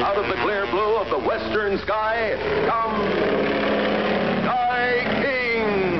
Out of the clear blue of the western sky comes Sky King.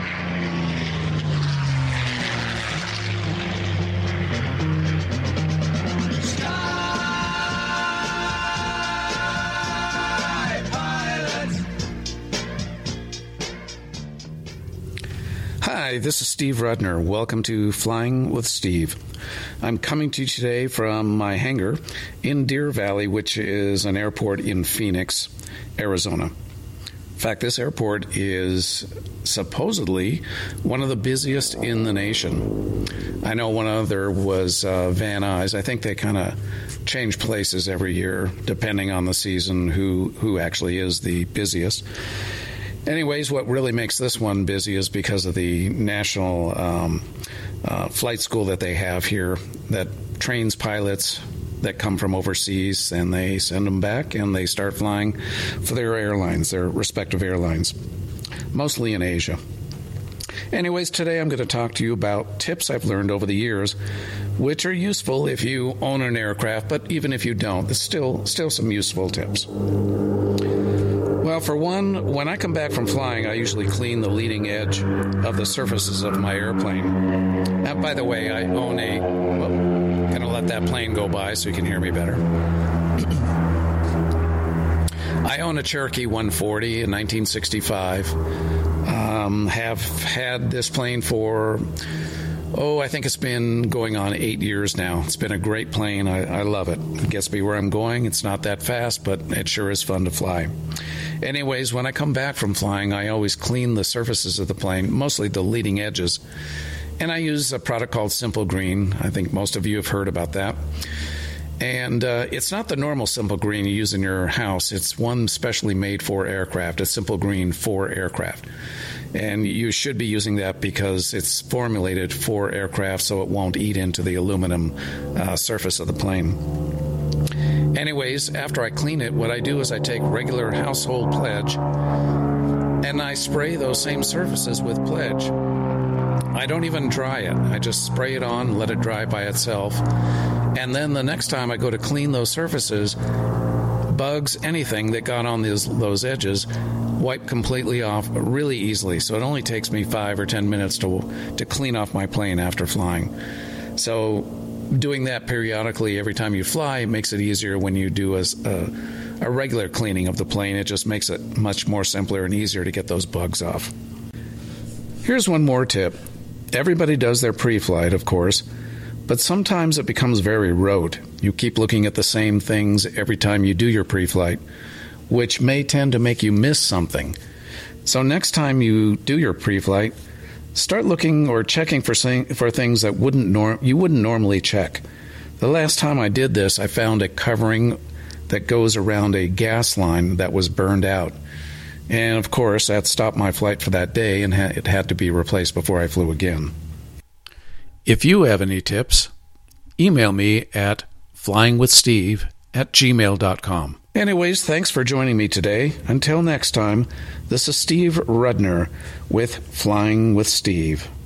Hi, this is Steve Rudner. Welcome to Flying with Steve. I'm coming to you today from my hangar in Deer Valley, which is an airport in Phoenix, Arizona. In fact, this airport is supposedly one of the busiest in the nation. I know one other was Van Nuys. I think they kind of change places every year, depending on the season, who actually is the busiest. Anyways, what really makes this one busy is because of the national flight school that they have here that trains pilots that come from overseas, and they send them back and they start flying for their airlines, their respective airlines, mostly in Asia. Anyways, today I'm going to talk to you about tips I've learned over the years, which are useful if you own an aircraft, but even if you don't, there's still some useful tips. Well, for one, when I come back from flying, I usually clean the leading edge of the surfaces of my airplane. And by the way, I own I'm going to let that plane go by so you can hear me better. I own a Cherokee 140 in 1965. Have had this plane for, I think it's been going on 8 years now. It's been a great plane. I love it. It gets me where I'm going. It's not that fast, but it sure is fun to fly. Anyways, when I come back from flying, I always clean the surfaces of the plane, mostly the leading edges. And I use a product called Simple Green. I think most of you have heard about that. And it's not the normal Simple Green you use in your house. It's one specially made for aircraft. It's Simple Green for aircraft. And you should be using that because it's formulated for aircraft so it won't eat into the aluminum surface of the plane. Anyways, after I clean it, what I do is I take regular household Pledge and I spray those same surfaces with Pledge. I don't even dry it. I just spray it on and let it dry by itself. And then the next time I go to clean those surfaces, bugs, anything that got on those edges, wipe completely off really easily. So it only takes me 5 or 10 minutes to clean off my plane after flying. So doing that periodically every time you fly makes it easier when you do a regular cleaning of the plane. It just makes it much more simpler and easier to get those bugs off. Here's one more tip. Everybody does their pre-flight, of course, but sometimes it becomes very rote. You keep looking at the same things every time you do your pre-flight, which may tend to make you miss something. So next time you do your pre-flight, start looking or checking for things that you wouldn't normally check. The last time I did this, I found a covering that goes around a gas line that was burned out. And of course, that stopped my flight for that day, and it had to be replaced before I flew again. If you have any tips, email me at flyingwithsteve@gmail.com. Anyways, thanks for joining me today. Until next time, this is Steve Rudner with Flying with Steve.